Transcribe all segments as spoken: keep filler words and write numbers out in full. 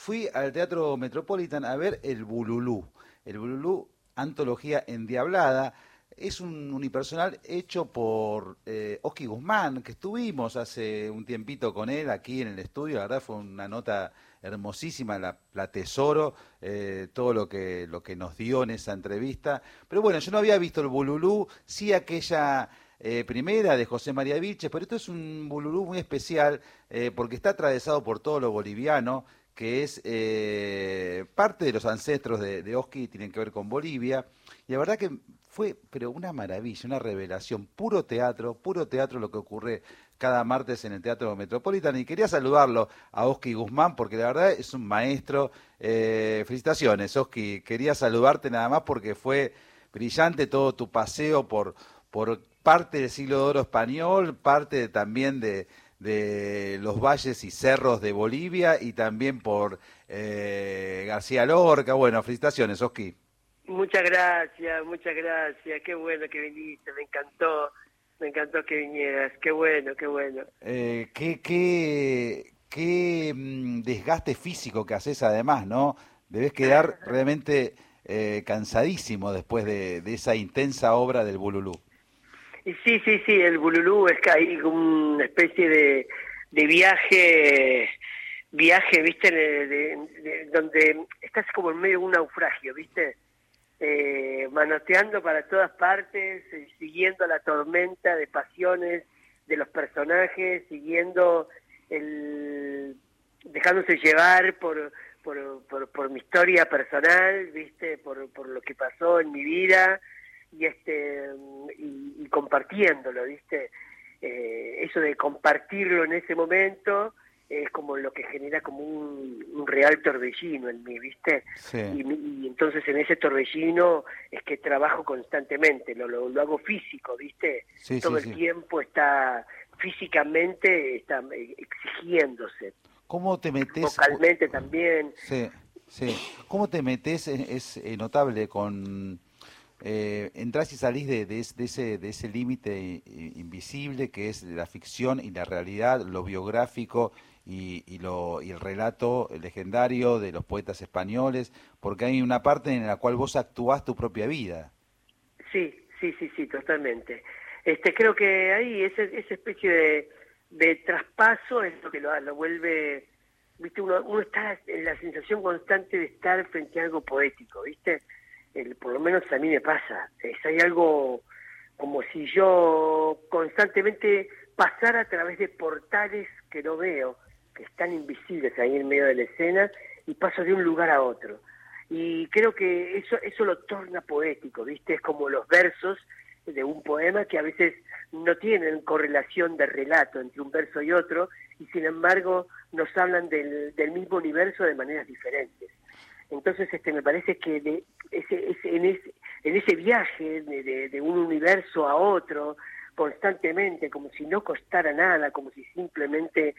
fui al Teatro Metropolitan a ver El Bululú. El Bululú, antología endiablada. Es un unipersonal hecho por eh, Oski Guzmán, que estuvimos hace un tiempito con él aquí en el estudio. La verdad fue una nota hermosísima, la, la tesoro, eh, todo lo que, lo que nos dio en esa entrevista. Pero bueno, yo no había visto el Bululú, sí aquella eh, primera de José María Vilches, pero esto es un Bululú muy especial eh, porque está atravesado por todo lo boliviano, que es eh, parte de los ancestros de, de Oski, tienen que ver con Bolivia. Y la verdad que fue, pero una maravilla, una revelación, puro teatro, puro teatro lo que ocurre cada martes en el Teatro Metropolitan. Y quería saludarlo a Oski Guzmán, porque la verdad es un maestro. Eh, felicitaciones, Oski. Quería saludarte nada más porque fue brillante todo tu paseo por, por parte del siglo de oro español, parte también de, de los valles y cerros de Bolivia y también por eh, García Lorca. Bueno, felicitaciones, Oski. Muchas gracias, muchas gracias. Qué bueno que viniste, me encantó, me encantó que vinieras. Qué bueno, qué bueno. Eh, qué, qué, qué mm, desgaste físico que haces además, ¿no? Debes quedar realmente eh, cansadísimo después de, de esa intensa obra del Bululú. Y sí, sí, sí, el Bululú es que hay como una especie de, de viaje, viaje, ¿viste? De, de, de, donde estás como en medio de un naufragio, ¿viste? Eh, manoteando para todas partes, eh, siguiendo la tormenta de pasiones de los personajes, siguiendo el dejándose llevar por por, por, por mi historia personal, viste, por, por lo que pasó en mi vida y este y, y compartiéndolo, viste, eh, eso de compartirlo en ese momento es como lo que genera como un, un real torbellino en mí, ¿viste? Sí. Y, y entonces en ese torbellino es que trabajo constantemente, lo, lo, lo hago físico, ¿viste? Sí, Todo sí, el sí. tiempo está, físicamente está exigiéndose. ¿Cómo te metes? Vocalmente también. Sí, sí. ¿Cómo te metes? Es, es eh, notable con... Eh, entrás y salís de, de, de ese de ese límite invisible que es la ficción y la realidad, lo biográfico y, y, lo, y el relato legendario de los poetas españoles, porque hay una parte en la cual vos actuás tu propia vida. Sí, sí, sí, sí, totalmente. Este, creo que ahí esa, esa especie de, de traspaso es lo que lo, lo vuelve, viste, uno, uno está en la sensación constante de estar frente a algo poético, viste. El, por lo menos a mí me pasa, es, hay algo como si yo constantemente pasara a través de portales que no veo, que están invisibles ahí en medio de la escena, y paso de un lugar a otro. Y creo que eso eso lo torna poético, ¿viste? Es como los versos de un poema que a veces no tienen correlación de relato entre un verso y otro, y sin embargo nos hablan del, del mismo universo de maneras diferentes. Entonces este me parece que de ese, ese, en, ese, en ese viaje de, de, de un universo a otro, constantemente, como si no costara nada, como si simplemente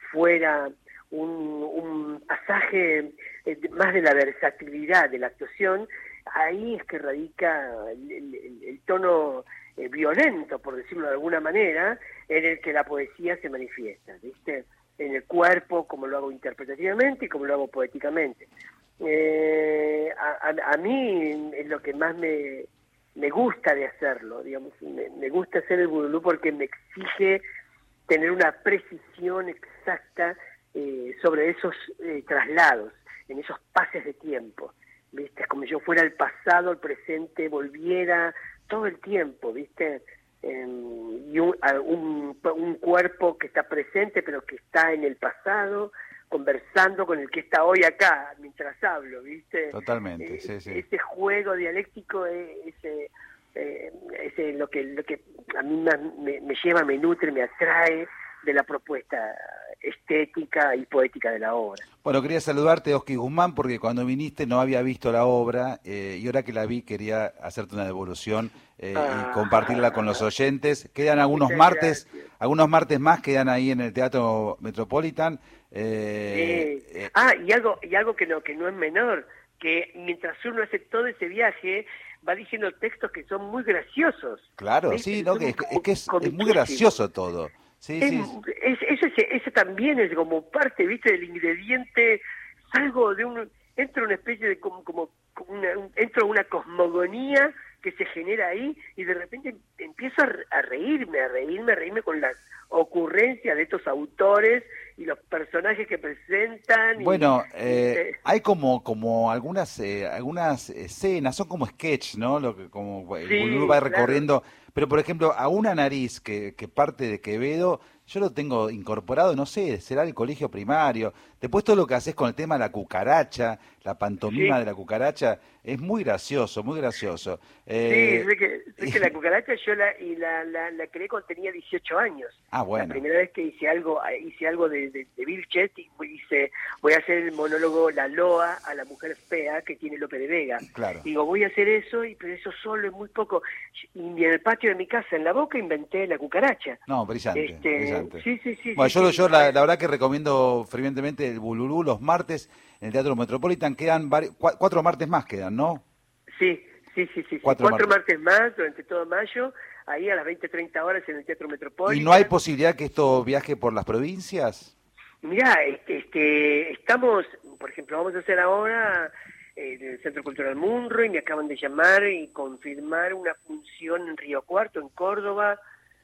fuera un, un pasaje eh, más de la versatilidad de la actuación, ahí es que radica el, el, el tono eh, violento, por decirlo de alguna manera, en el que la poesía se manifiesta, ¿viste? En el cuerpo, como lo hago interpretativamente y como lo hago poéticamente. Eh, a, a, a mí es lo que más me, me gusta de hacerlo, digamos, me, me gusta hacer el Bululú porque me exige tener una precisión exacta eh, sobre esos eh, traslados, en esos pases de tiempo, ¿viste? Es como si yo fuera el pasado, el presente, volviera todo el tiempo, ¿viste? Eh, y un, un, un cuerpo que está presente pero que está en el pasado, conversando con el que está hoy acá, mientras hablo, ¿viste? Totalmente, eh, sí, sí. Ese juego dialéctico es ese, eh, ese lo que lo que a mí más me, me lleva, me nutre, me atrae de la propuesta estética y poética de la obra. Bueno, quería saludarte, Oski Guzmán, porque cuando viniste no había visto la obra eh, y ahora que la vi quería hacerte una devolución eh, y Ah, compartirla con los oyentes. Quedan algunos muchas martes, gracias. algunos martes más quedan ahí en el Teatro Metropolitan. Eh, Sí. eh, Ah, y algo y algo que no que no es menor, que mientras uno hace todo ese viaje va diciendo textos que son muy graciosos. claro, ¿Viste? sí, no, Son que es, es que es, es muy comiquísimos. gracioso todo. Sí, Es, sí. es, ese, ese también es como parte, viste, del ingrediente salgo de un, entro en una especie de como, como, como una, un, entro en una cosmogonía que se genera ahí y de repente empiezo a, a reírme, a reírme, a reírme con las ocurrencias de estos autores y los personajes que presentan. Bueno, y, eh, eh, hay como como algunas eh, algunas escenas, son como sketch, ¿no? Lo que como el sí, Bululú va claro. recorriendo, pero por ejemplo, a una nariz que, que parte de Quevedo, yo lo tengo incorporado, no sé, será el colegio primario. Después todo lo que haces con el tema de la cucaracha, la pantomima Sí. de la cucaracha, es muy gracioso, muy gracioso. Eh, Sí, sé que, sé que la cucaracha yo la, y la, la, la creé cuando tenía dieciocho años. ah, La bueno, primera vez que hice algo hice algo de, de, de Bill Chetty, hice, voy a hacer el monólogo La Loa a la mujer fea que tiene Lope de Vega. claro. Digo, voy a hacer eso, y pero eso solo es muy poco. Y en el patio de mi casa, en la boca, inventé la cucaracha. No, brillante, Este, brillante. sí, sí, sí. Bueno, sí, yo, lo- sí, yo la, la verdad que recomiendo fervientemente el Bululú los martes en el Teatro Metropolitan. Quedan vari- cua- cuatro martes más, quedan, ¿no? Sí, sí, sí, sí, sí. Cuatro Cuatro, martes. martes más durante todo mayo, ahí a las veinte, treinta horas en el Teatro ¿Y Metropolitan. no hay posibilidad que esto viaje por las provincias? Mirá, este, este, estamos, por ejemplo, vamos a hacer ahora eh, en el Centro Cultural Munro y me acaban de llamar y confirmar una función en Río Cuarto, en Córdoba.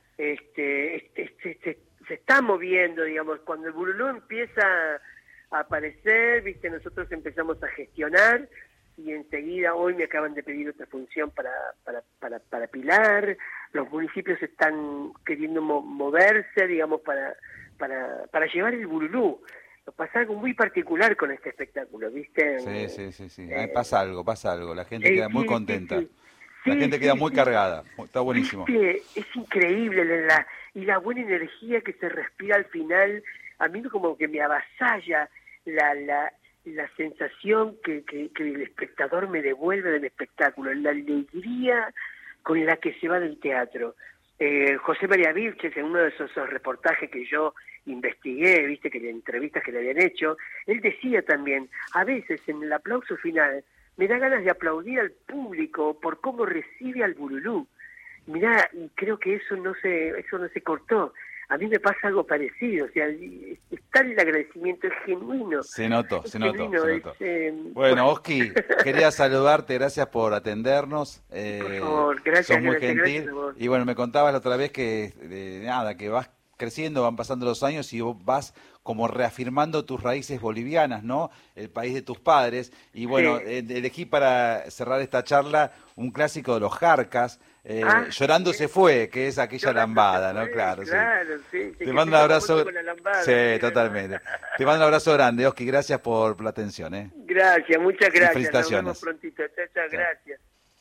Este, este, este, este, se está moviendo, digamos, cuando el Bululú empieza a aparecer, viste, nosotros empezamos a gestionar y enseguida hoy me acaban de pedir otra función para, para, para, para Pilar. Los municipios están queriendo mo moverse, digamos, para, para, para llevar el Bululú. Pasa algo muy particular con este espectáculo, ¿viste? Sí, sí, sí, sí. Eh, Ay, pasa algo, pasa algo. La gente eh, queda muy sí, contenta. sí, La sí, gente sí, queda sí, muy sí. cargada. Está buenísimo. Viste, es increíble la, la- y la buena energía que se respira al final. A mí como que me avasalla la, la, la sensación que, que, que el espectador me devuelve del espectáculo, la alegría con la que se va del teatro. Eh, José María Vilches, en uno de esos, esos reportajes que yo investigué, viste, que de entrevistas que le habían hecho, él decía también, a veces en el aplauso final me da ganas de aplaudir al público por cómo recibe al Bululú. Mirá, y creo que eso no se, eso no se cortó. A mí me pasa algo parecido, o sea, es, es tal el agradecimiento, es genuino. Se notó, Es se notó, genuino, se es, notó. eh, Bueno, Oski, quería saludarte, gracias por atendernos. eh, por favor, gracias, sos muy gracias, gentil. gracias a vos. Y bueno, me contabas la otra vez que, eh, nada, que vas creciendo, van pasando los años y vos vas como reafirmando tus raíces bolivianas, ¿no? El país de tus padres. Y bueno, Sí. eh, elegí para cerrar esta charla un clásico de los Jarcas, eh, Ah, Llorando sí. se fue, que es aquella Llorando lambada, se ¿no? fue, Claro, sí. claro, sí, sí, Te que mando se un hizo abrazo. famoso con la lambada, Sí, sí, totalmente. ¿verdad? Te mando un abrazo grande, Oski. Gracias por la atención, ¿eh? Gracias, muchas Y gracias. Nos felicitaciones. vemos prontito. Chao, chao, Chao. gracias.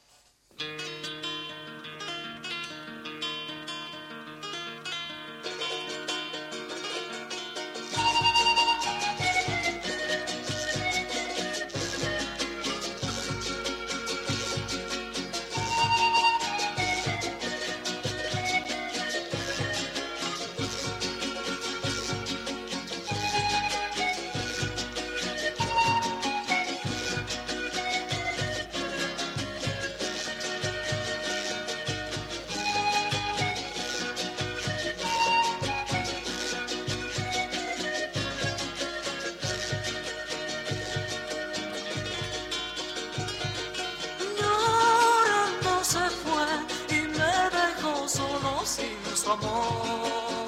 Llorando se fue y me dejó solo sin su amor.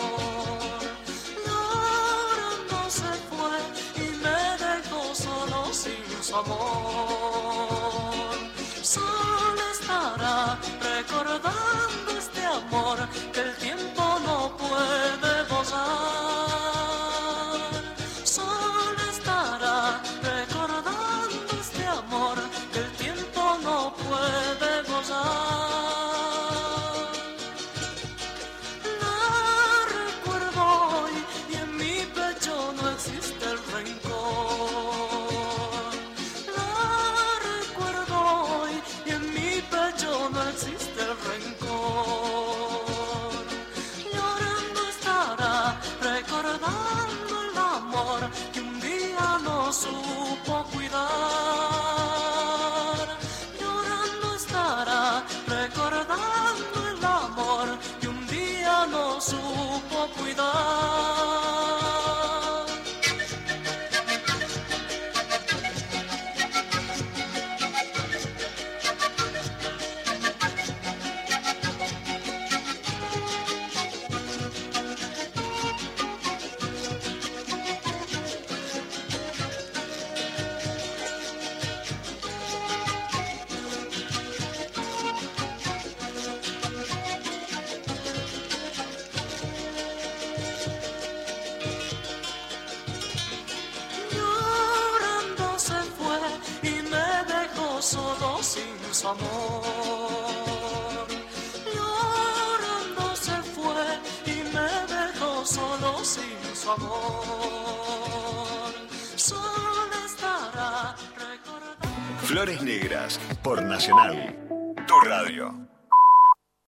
Llorando se fue y me dejó solo sin su amor. Solo estará recordando este amor que el tiempo no puede borrar. Solo estará recordando este amor que el tiempo no puede borrar. La recuerdo hoy y en mi pecho no existe el rencor. La recuerdo hoy y en amor. Llorando se fue y me dejó solo sin su amor. Solo estará recordando. Flores Negras por Nacional, tu radio.